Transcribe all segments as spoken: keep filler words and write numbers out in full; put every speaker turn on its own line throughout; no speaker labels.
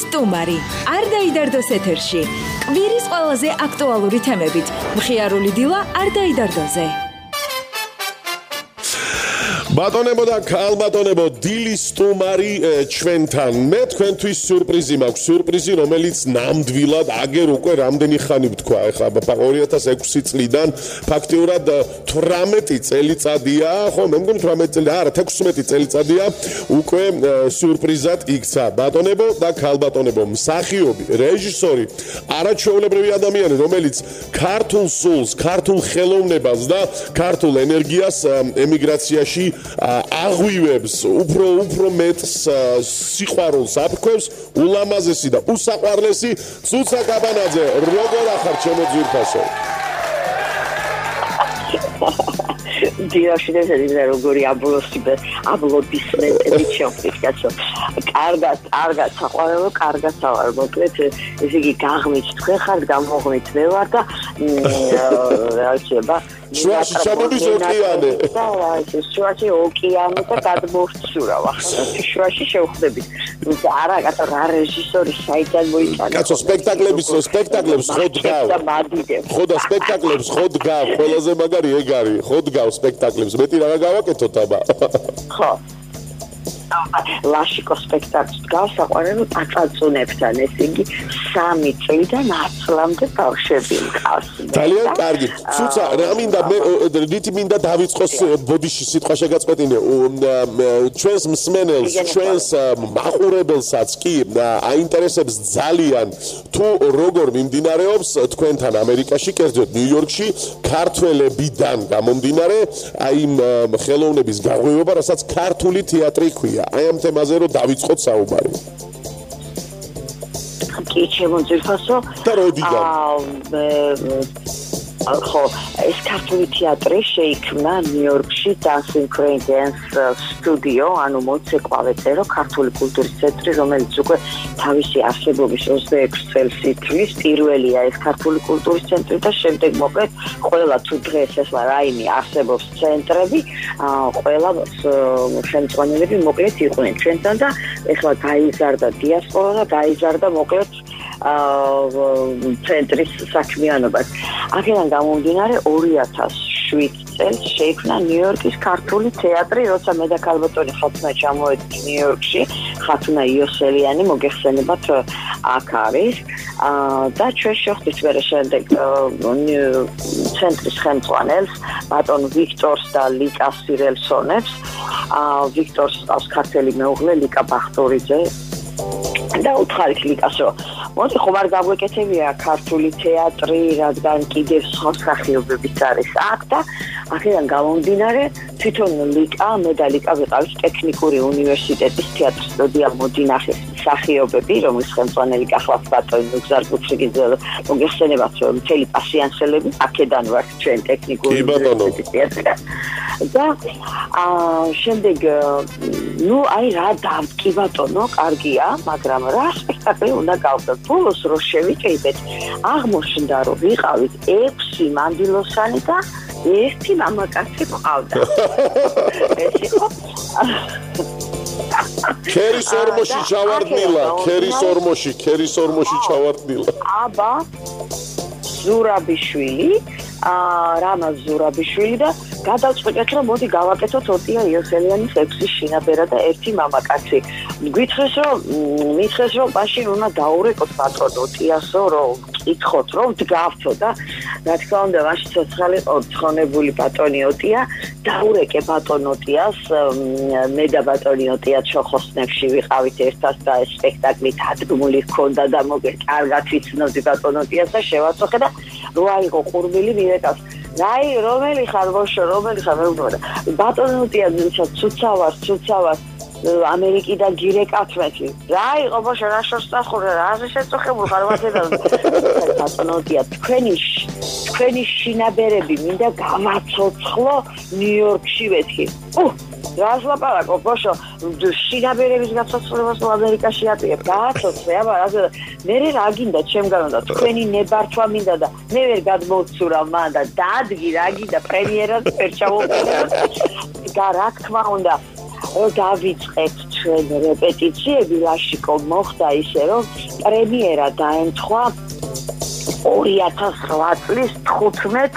სტუმარი. არ დაიდარდოს ეთერში. კვირის ყველაზე აქტუალური თემებით. მხიარული დილა არ დაიდარდოზე.
ბატონებო და ქალბატონებო, დილის სტუმარი ჩვენთან. მე თქვენთვის სიურპრიზი მაქვს, სიურპრიზი, რომელიც ნამდვილად აგერ უკვე რამდენი ხანი ვთქვა, ეხლა ორი ათას ექვსი წლიდან ფაქტიურად თვრამეტი წელიწადია, ხო, მე მგონი თვრამეტი წელი, არა, თექვსმეტი წელიწადია უკვე სიურპრიზად იქცა. ბატონებო და ქალბატონებო, მსახიობი, რეჟისორი, არაჩვეულებრივი ადამიანი, რომელიც ქართულ სულს, ქართულ ხელოვნებას და ქართულ ენერგიას ემიგრაციაში აღვივებს, უფრო უფრო მეტს სიყვარულს აფრქვევს, ულამაზესი და უსაყვარლესი ცუცა კაბანაძე. როგორ ახარ ჩემო ძვირფასო?
დიახ, შეიძლება როგორი აბლოსიბე, აბლოდისმენტები შეხვდით, კაცო. კარგად, კარგად, საყვარელო, კარგად ავარ. მოკლედ, ესე იგი გაღმით თქვენ ხართ, გამოღმით მე ვარ და რა შეიძლება
შუაში ჩამოდის ოკეანე.
და შუაში ოკეანე და გადმოვცურავ. შუაში შევხვდებით. არა, კაცო, რა რეჟისორი საიდან მოიწანა.
კაცო, სპექტაკლების, სპექტაკლებს ხო დგავ. ხო და სპექტაკლებს ხო დგავ, ყველაზე მაგარი ეგ არის. ხო დგავ სპექტაკლებს. მეტი რა გავაკეთოთ აბა?
ხო. ლაშიკო სპექტაკლს დგავს საყვარელო აწაწუნებთან, ესე იგი სამი წლიდან ათ წლამდე ბავშვები მყავს.
ძალიან კარგი. ცუცა, რა მინდა მე რითი მინდა დავიწყოს ბოდიში სიტყვა შეგაწყვეტინე. ჩვენს მსმენელს, ჩვენს მაყურებელსაც კი აინტერესებს ძალიან თუ როგორ მიმდინარეობს თქვენთან ამერიკაში, კერძოდ ნიუ-იორკში, ქართველებიდან გამომდინარე, აი იმ ხელოვნების გაღვივება, რასაც ქართული თეატრი ქვია. აი ამ თემაზე რომ დავიწყოთ საუბარი.
კი, ჩემო ძვირფასო.
და როდიდან?
ხო, ეს ქართული თეატრი შეიქმნა ნიუ-იორკში Dancing Crane Dance Studio, ანუ მოცეკვავეწერო ქართული კულტურის ცენტრი, რომელიც უკვე თავისი არსებობის ოცდაექვსი წელს ითვლის. პირველია ეს ქართული კულტურის ცენტრი და შემდეგ მოკლედ ყველა თუ დღეს ესლა რაიმე არსებობს ცენტრები, ყველა შემწყონელები მოკლედ იყვნენ ჩვენთან და ეხლა გაიზარდა დიასპორა და გაიზარდა მოკლედ ცენტრის საქმიანობას. აქედან გამომდინარე ორი ათას შვიდ წელს შეიქმნა ნიუ-იორკის ქართული თეატრი, როცა მე და ქალბატონი ხათუნა ჩამოვედით ნიუ-იორკში, ხათუნა იოსელიანი მოგეხსენებათ აქ არის და ჩვენ შევხვდით მერე შემდეგ ცენტრის ხელმძღვანელს, ბატონ ვიქტორს და ლიკა სირელსონებს. ვიქტორს ყავს ქართველი მეუღლე ლიკა ბახტურიძე და უთხარით ლიკასო. მოდი ხომ არ გაგვეკეთებია ქართული თეატრი, რადგან კიდევ სხვა მსახიობებიც არის აქ და აქედან გამომდინარე თვითონ ლიკა, მე და ლიკა ვიყავით ტექნიკური უნივერსიტეტის თეატრის სტუდია მოდინახეს მსახიობები, რომლის ხელმძღვანელი გახლავთ ბატონი ნუგზარ კუჩრიგიძე, მოგეხსენებათ რომ მთელი პასიანსელები აქედან ვართ ჩვენ ტექნიკური უნივერსიტეტის თეატრიდან. და შემდეგ ნუ აი რა დავტკი ბატონო, კარგია, მაგრამ რა სპექტაკლი უნდა გავხდეთ? ბოლოს რო შევიკრიბეთ, აღმოჩნდა რომ ვიყავით ექვსი მანდილოსანი და ერთი მამაკაცი ყავდა. ეს იყო
ქერის ორმოში ჩავარდნილა, ქერის ორმოში, ქერის ორმოში ჩავარდნილა.
აბა ზურაბიშვილი, რამა ზურაბიშვილი და გადავწყვეტეთ რომ მოდი გავაკეთოთ ოტია იოსელიანის ექვსი შინაბერა და ერთი მამაკაცი. გითხრეს რომ მითხრეს რომ მაშინ უნდა დაურეკოთ ბატონ ოტიასო, რომ კითხოთ რომ დგავთო და რა თქმა უნდა მაშინ ცოცხალი ცხონებული ბატონი ოტია დაურეკე ბატონ ოტიას, მე და ბატონი ოტია ჩოხოსნებში ვიყავით ერთად და ეს სპექტაკლი დადგმული ჰქონდა და მოკლედ კარგად ვიცნობდი ბატონ ოტიას და შევაწოხე და რო აიღო ყურბილი მირეკავს. რაი, რომელი ხარ ბოშო, რომელი ხარ მე ვუბრალოდ. ბატონ ოტია ცუცა ვარ, ცუცა ვარ. ამერიკიდან გირეკათმეთი. რა იყო ბოშო, რა შორს დახურე, რა შეწოხებული ხარ ვაცედან. ბატონ ოტია, თქვენი თქვენი შინაბერები მინდა გამაცოცხლო ნიუ-იორკში ვეთქი. უ რას ლაპარაკობ ბოშო, შინაბერების გაცოცხლებას ამერიკაში აპირებ. გააცოცხლე, აბა რა მე რა გინდა ჩემგან უნდა თქვენი ნებართვა მინდა და მე ვერ გადმოვცურავ მან და დადგი რა გინდა პრემიერას ვერ ჩავუყენებ. და რა თქმა უნდა რომ დავიწყეთ ჩვენ რეპეტიციები ლაშიკო მოხდა ისე რომ პრემიერა დაემთხვა ორი ათას რვა წლის თხუთმეტ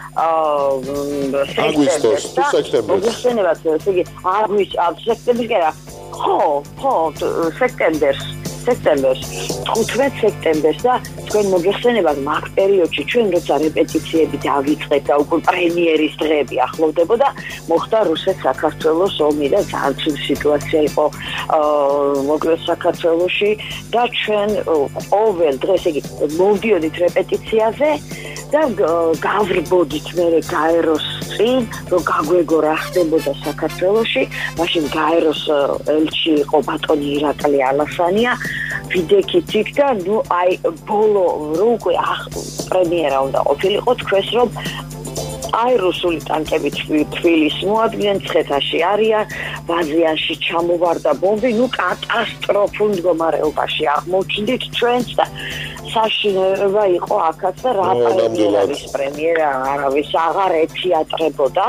აგვისტოს თუ სექტემბერს
მოგეხსენებათ ესე იგი აგვისტოს სექტემბერს კი არა ხო ხო სექტემბერს სექტემბერს თხუთმეტ სექტემბერს და თქვენ მოგეხსენებათ მაგ პერიოდში ჩვენ როცა რეპეტიციები დავიწყეთ და უკვე პრემიერის დღეები ახლოვდებოდა მოხდა რუსეთ-საქართველოს ომი და ძალიან ცივი სიტუაცია იყო მოკლედ საქართველოში და ჩვენ ყოველ დღეს იგი მოვდიოდით რეპეტიციაზე და გავრბოდით მერე გაეროს წინ რომ გაგვეგო რა ხდებოდა საქართველოში მაშინ გაეროს ელჩი იყო ბატონი ირაკლი ალასანია ვიდექით იქ და ნუ აი ბოლო რო უკვე პრემიერა უნდა ყოფილიყო თქვენს რომ აი რუსული ტანკები თბილისს მოადგენენ ცხეთაში არიან ბაზიანში ჩამოვარდა ბომბი ნუ კატასტროფულ მდგომარეობაში აღმოჩნდით ჩვენც და საშინელება იყო აქაც და რა პრემიერის პრემიერა არავის აღარ ეთეატრებოდა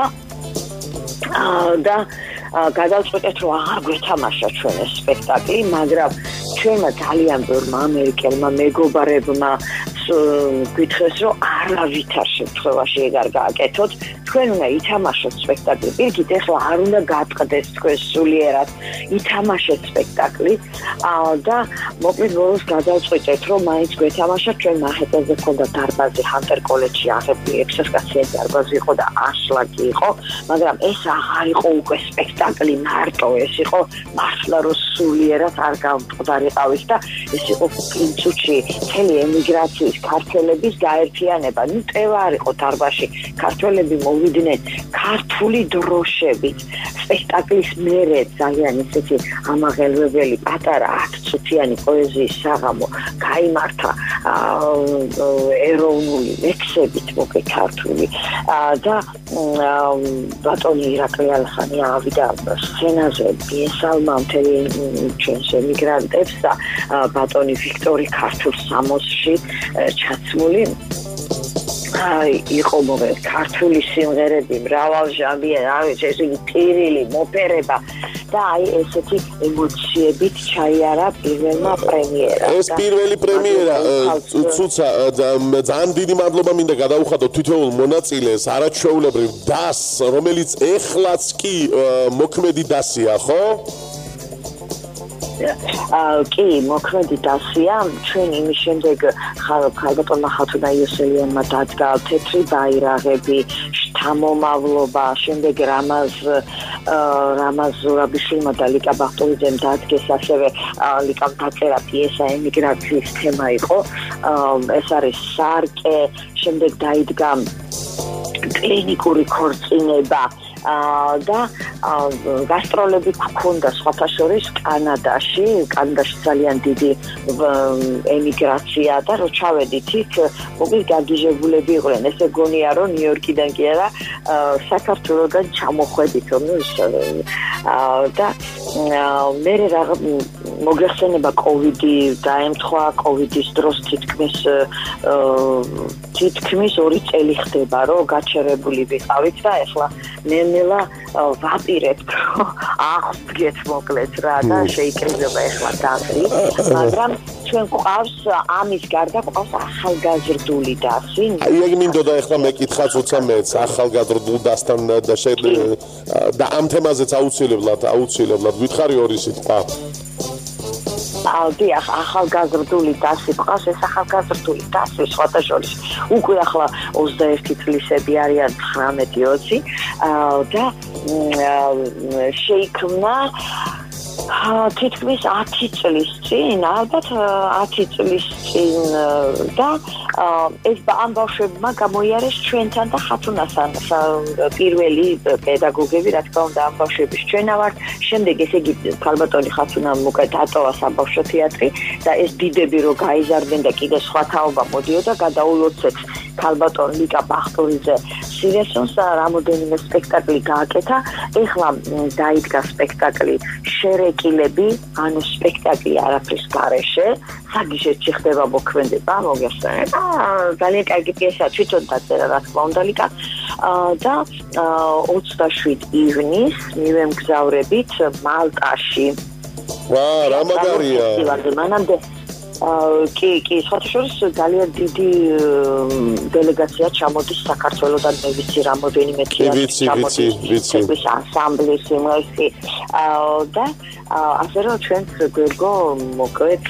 და გადავწყვეტეთ რომ აღარ გვეთამაშა ჩვენ ეს სპექტაკლი მაგრამ ჩვენმა ძალიან ბევრმა ამერიკელმა მეგობარებმა გითხრეს რომ არავითარ შემთხვევაში ეგ არ გააკეთოთ თქვენ უნდა ითამაშოთ სპექტაკლი პირიქით ეხლა არ უნდა გატყდეს თქვენ სულიერად ითამაშეთ სპექტაკლი და მოკლედ ბოლოს გადავწყვეტეთ რომ მაინც გვეთამაშათ ჩვენ მაჰეტაზე ქონდა დარბაზი ჰანტერ კოლეჯში აღებული ექვსასკაციანი დარბაზი იყო და აშლაკი იყო მაგრამ ეს აღარ იყო უკვე სპექტაკლი მარტო ეს იყო მართლა რომ სულიერად არ გამყდარიყავით და ეს იყო პრინცუჩი მთელი ემიგრაციის ქართველების გაერთიანება ნუ ტევა არ იყო დარბაზში ქართველები მოვიდნენ ქართული დროშებით სპექტაკლის მერე ძალიან ისეთი ამაღელვებელი პატარა ათწუთიანი პოეზიის საღამო გაიმართა ეროვნული ლექსებით მოგე ქართული და ბატონი ირაკლი ალხანი ავიდა სცენაზე ესალმა მთელი ჩვენს ემიგრანტებს და ბატონი ვიქტორი ქართულ სამოსში ჩაცმული აი იყო მოგე ქართული სიმღერები მრავალჟამიანი რა ვიცი ეს იგი ტირილი მოპერება და აი ესეთი ემოციებით ჩაიარა პირველმა პრემიერა
ეს პირველი პრემიერა ცუცა ძალიან დიდი მადლობა მინდა გადაუხადოთ თითოეულ მონაწილეს არაჩვეულებრივ დასს რომელიც ეხლაც კი მოქმედი დასია ხო
კი, მოქმედი დასია, ჩვენ იმის შემდეგ ხალბატონმა ხათუნა იოსელიანმა დადგა თეთრი ბაირაღები, შთამომავლობა, შემდეგ რამაზ რამაზ ზურაბიშვილმა და ლიკა ბახტოვიძემ დადგეს ასევე ლიკამ დაწერა პიესა ემიგრაციის თემა იყო, ეს არის სარკე, შემდეგ დაიდგა კლინიკური ქორწინება და გასტროლები გქონდა სხვათა შორის კანადაში, კანადაში ძალიან დიდი ემიგრაცია და რო ჩავედით იქ, მოკლედ გაგიჟებულები იყვნენ. ესე გონია რომ ნიუ-იორკიდან კი არა, საქართველოდან ჩამოხვედით, ნუ ის და მე რა მოგეხსენება კოვიდი დაემთხვა, კოვიდის დროს თითქმის თითქმის ორი წელი ხდება, რომ გაჩერებული ვიყავით და ეხლა ნელ-ნელა ვაპირებთ, აღდგეთ მოკლედ რა და შეიკრიბება ეხლა დასი, მაგრამ ჩვენ გვყავს ამის გარდა გვყავს ახალგაზრდული დასი.
აი ეგ მინდოდა ეხლა მეკითხაც უცა მეც ახალგაზრდულ დასთან და და ამ თემაზეც აუცილებლად აუცილებლად გითხარი ორი სიტყვა.
ალდი ახალგაზრდული დასი ყავს ეს ახალგაზრდული დასი სხვათა შორის უკვე ახლა ოცდაერთი წლისები არიან ცხრამეტი ოცი და შეიქმნა თითქმის ათი წლის წინ ალბათ ათი წლის წინ და ეს ამ ბავშვებმა გამოიარეს ჩვენთან და ხათუნასთან პირველი პედაგოგები რა თქმა უნდა ამ ბავშვების ჩვენა ვართ შემდეგ ესე იგი ქალბატონი ხათუნამ უკვე დატოვა საბავშვო თეატრი და ეს დიდები რო გაიზარდნენ და კიდე სხვა თაობა მოდიოდა გადაულოცეთ ქალბატონ ლიკა ბახტოვიძე სირესონს და რამოდენიმე სპექტაკლი გააკეთა ეხლა დაიდგა სპექტაკლი შერეკილები ანუ სპექტაკლი არაფრის გარეშე საგიშეთში ხდება მოქმედება მოგესწრებით ძალიან კარგი პიესაა თვითონ დაწერა რა თქმა უნდა ლიკა და ოცდაშვიდ ივნის მივემგზავრებით მალტაში.
ვა, რა მაგარია.
მანამდე კი, კი, სხვათაშორის ძალიან დიდი დელეგაცია ჩამოდის საქართველოდან, მე ვიცი რამოდენიმე თეატრი ჩამოდის, ეს ანსამბლი სიმღერები და ასე რომ ჩვენს გვერდო მოკლედ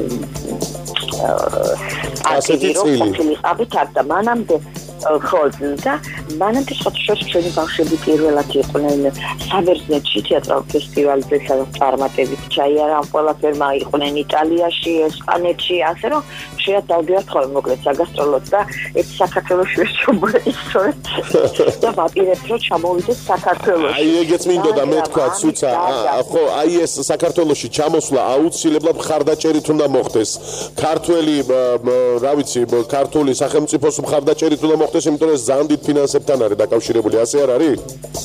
ასეთი წილი აბიტარ და მანამდე ხო და მანამდე სხვათაშორის ჩვენი ბავშვები პირველად იყვნენ საბერძნეთში თეატრალურ ფესტივალზე, სადაც წარმატებით ჩაიარა, ყველაფერმა იყვნენ იტალიაში, ესპანეთში, ასე რომ შეიძლება დავდივართ ხოლმე მოკლედ საგასტროლოდ და ეს საქართველოში ვერ ჩამოიწორეთ და ვაპირებთ რომ ჩამოვიდეთ საქართველოში.
აი ეგეც მინდოდა მე თქვა ცუცა, ხო, აი ეს საქართველოში ჩამოსვლა აუცილებლად მხარდაჭერით უნდა მოხდეს. ქართველი, რა ვიცი, ქართული სახელმწიფოს მხარდაჭერით უნდა მოხდეს, იმიტომ რომ ზანდით ფინანსებთან არის დაკავშირებული, ასე არ არის?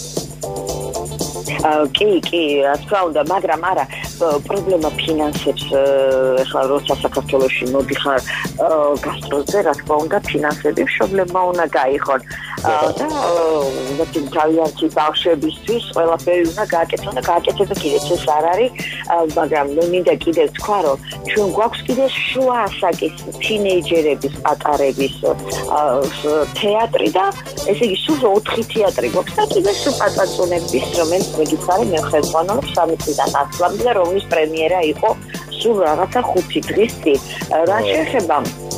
კი, კი, რა თქმა უნდა, მაგრამ არა, პრობლემა ფინანსებს, ახლა როცა საქართველოში მოდიხარ გასტროლზე, რა თქმა უნდა, ფინანსები პრობლემა უნდა გაიხონ. და ვთქვი, თავიანთი ბავშვებისთვის ყველაფერი უნდა გააკეთონ და გააკეთება კიდეც ეს არ არის, მაგრამ მე მინდა კიდევ თქვა, რომ ჩვენ გვაქვს კიდე შუა ასაკის თინეიჯერების, პატარების თეატრი და ესე იგი სულ ოთხი თეატრი გვაქვს და კიდე სულ პატაწუნების, რომელიც მეგიცარი მე ხელმძღვანელობ სამი წლიდან ასლამდე და რომლის პრემიერა იყო სულ რაღაცა ხუთი დღის წინ. რა შეეხება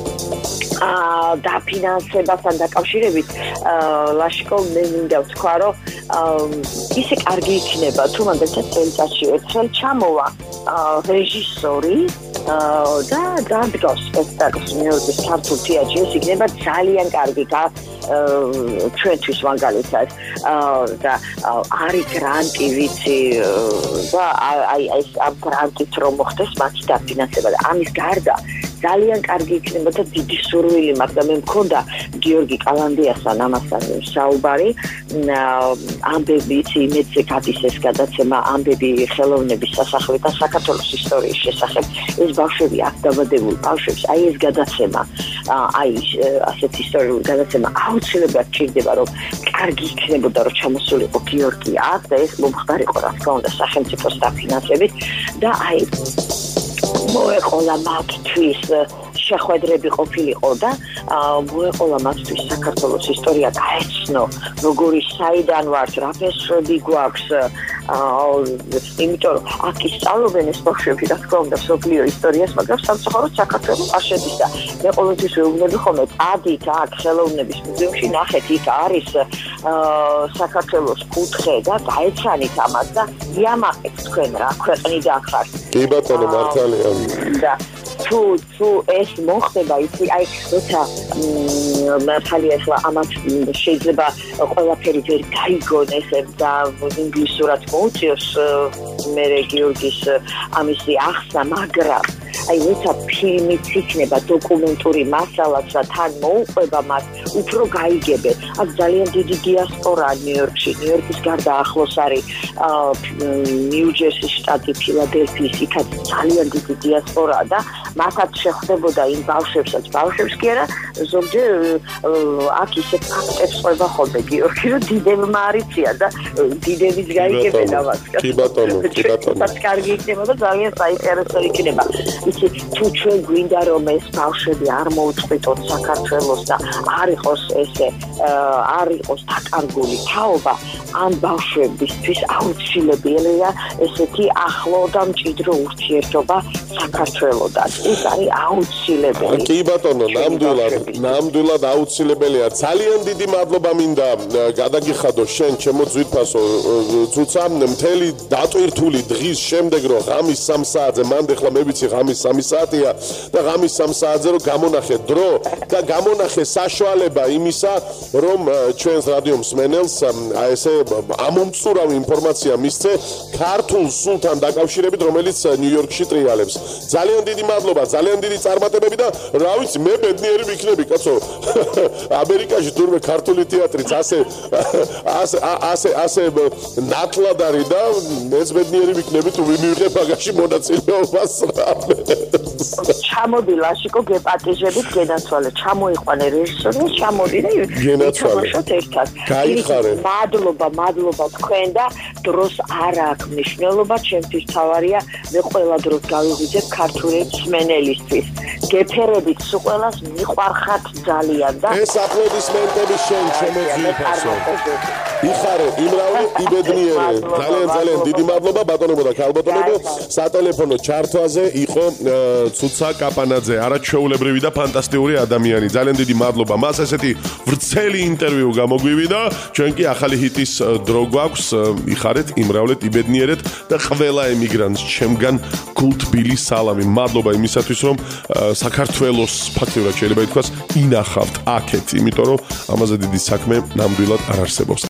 დაფინანსებასთან დაკავშირებით ლაშიკო მე მინდა ვთქვა რომ ისე კარგი იქნება თუ მაგალითად წელიწადში ერთხელ ჩამოვა რეჟისორი და დადგავს სპექტაკლს ნიუ-იორკის ქართულ თეატრში ეს იქნება ძალიან კარგი ჩვენთვის მაგალითად და არის გრანტი ვიცი და აი ეს ამ გრანტით რომ მოხდეს მათი დაფინანსება და ამის გარდა ძალიან კარგი იქნება და დიდი სურვილი მაქვს და მე მქონდა გიორგი კალანდიასთან ამასთან საუბარი ამბები იცი იმედზე გადის ეს გადაცემა ამბები ხელოვნების სასახლე და საქართველოს ისტორიის შესახებ ეს ბავშვები აქ დაბადებული ბავშვებს აი ეს გადაცემა აი ასეთ ისტორიული გადაცემა აუცილებლად ჭირდება რომ კარგი იქნებოდა რომ ჩამოსულიყო გიორგი აქ და ეს მომხდარიყო რა თქმა უნდა სახელმწიფოს დაფინანსებით და აი მოეყოლა მათთვის შეხვედრები ყოფილიყო და მოეყოლა მათთვის საქართველოს ისტორია გაეცნო როგორი საიდან ვართ რა ფესვები გვაქვს იმიტომ რომ აქ ისწავლობენ ეს ბავშვები რა თქმა უნდა მსოფლიო ისტორიას მაგრამ სამწუხაროდ საქართველოს არ შედის და მე ყოველთვის ვეუბნები ხოლმე წადით აქ ხელოვნების მუზეუმში ნახეთ იქ არის საქართველოს კუთხე და გაეცანით ამას და იამაყეთ თქვენ რა ქვეყნიდან ხართ
კი ბატონო მართალია
და თუ თუ ეს მოხდება იცი აი როცა მართალია ახლა ამათ შეიძლება ყველაფერი ვერ გაიგონ ესე და ინგლისურად მოუწიოს მე გიორგის ამისი ახსნა მაგრამ აი როცა ფილმიც იქნება დოკუმენტური მასალაც და თან მოუყვება მას უფრო გაიგებენ აქ ძალიან დიდი დიასპორა ნიუ-იორკში ნიუ-იორკის გარდა ახლოს არის ნიუ-ჯერსის შტატი ფილადელფიის იქაც ძალიან დიდი დიასპორა და მათაც შეხვდებოდა იმ ბავშვებსაც ბავშვებს კი არა ზოგჯერ აქ ისეთ ფაქტებს ყვება ხოლმე გიორგი რომ დიდებმა არიცია და დიდებიც გაიგებენ ამას
კი ბატონო კი ბატონო
რაც კარგი იქნება და ძალიან საინტერესო იქნება იცი თუ ჩვენ გვინდა რომ ეს ბავშვები არ მოუწყვეტოთ საქართველოს და არ იყოს ესე არ იყოს დაკარგული თაობა ამ ბავშვებისთვის აუცილებელია ესეთი ახლო და მჭიდრო ურთიერთობა საქართველოდან ეს არის აუცილებელი
კი ბატონო ნამდვილად ნამდვილად აუცილებელია ძალიან დიდი მადლობა მინდა გადაგიხადო შენ ჩემო ძვირფასო ცუცა მთელი დატვირთული დღის შემდეგ რომ ღამის სამ საათზე მანდ ახლა მე ვიცი ღამის სამი საათია და ღამის სამ საათზე რომ გამონახე დრო და გამონახე საშუალება იმისა რომ ჩვენს რადიო მსმენელს აი ესე ამომწურავ ინფორმაცია მისცე ქართულ სულთან დაკავშირებით რომელიც ნიუ-იორკში ტრიალებს ძალიან დიდი მადლობა ძალიან დიდი წარმატებები და რა ვიცი მე ბედნიერი ვიქნები კაცო ამერიკაში თურმე ქართული თეატრიც ასე ასე ასე ასე ნათლად არის და ეს ბედნიერი ვიქნები თუ ვიმივიღებ მაგაში მონაწილეობას
ჩამოდი ლაშიკო გეპატიჟებით გენაცვალე ჩამოიყვანე რეჟისორს ჩამოდი და
გენაცვალეთ
ერთად
გაიხარე
მადლობა მადლობა თქვენ და დროს არ აქვს მნიშვნელობა ჩემთვის თავარია მე ყველა დროს გავიღვიძებ ქართული მსმენელისთვის გეფერებით სულ ყველას მიყვარხართ ძალიან და
ეს აპლოდისმენტები შენ ჩემო ძვირფასო იხარე იმრავლე იბედნიერე ძალიან ძალიან დიდი მადლობა ბატონებო და ქალბატონებო სატელეფონო ჩართვაზე იყო ცუცა კაპანაძე არაჩვეულებრივი და ფანტასტიკური ადამიანი ძალიან დიდი მადლობა მას ესეთი ვრცელი ინტერვიუ გამოგვივიდა ჩვენ კი ახალი ჰიტის დრო გვაქვს იხარეთ იმრავლეთ იბედნიერეთ და ყველა ემიგრანტს ჩემგან გულთბილი სალამი მადლობა იმისათვის რომ საქართველოს ფაქტიურად შეიძლება ითქვას ინახავთ აქეთ იმიტომ რომ ამაზე დიდი საქმე ნამდვილად არ არსებობს